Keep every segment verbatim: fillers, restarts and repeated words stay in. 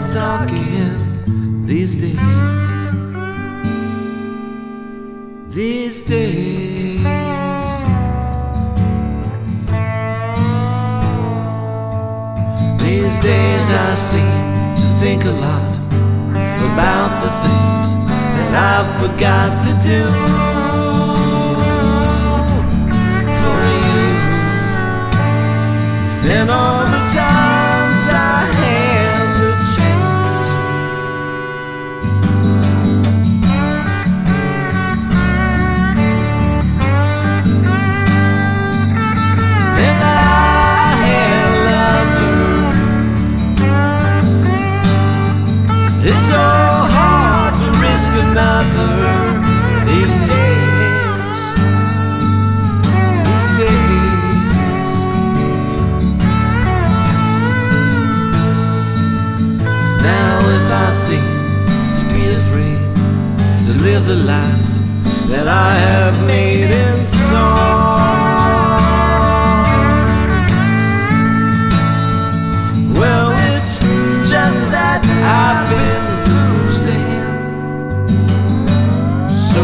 much talking these days. These days, these days I seem to think a lot about the things that I forgot to do for you, and all the times I had the chance to. And I had a lover. It's so hard to risk another these days, these days. Now if I seem to be afraid to live the life that I have made in song, well, it's just that I've been losing so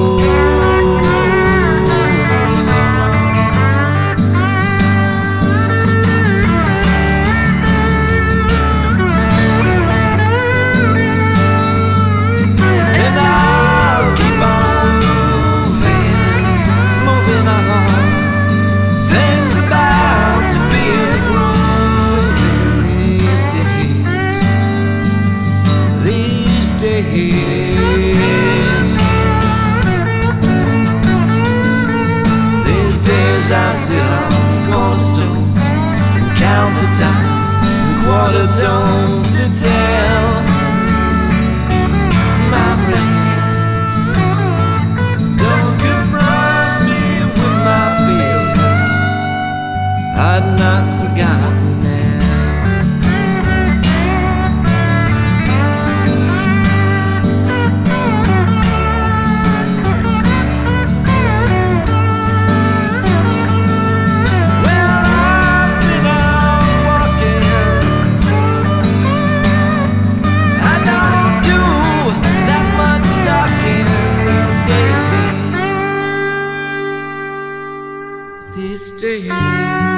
and I'll keep on moving, moving on. Things about to be improving these days, these days. These days I sit on cornerstones and count the times and quarter tones to tell my friend, don't confront me with my feelings, I'd not forgotten now. These days.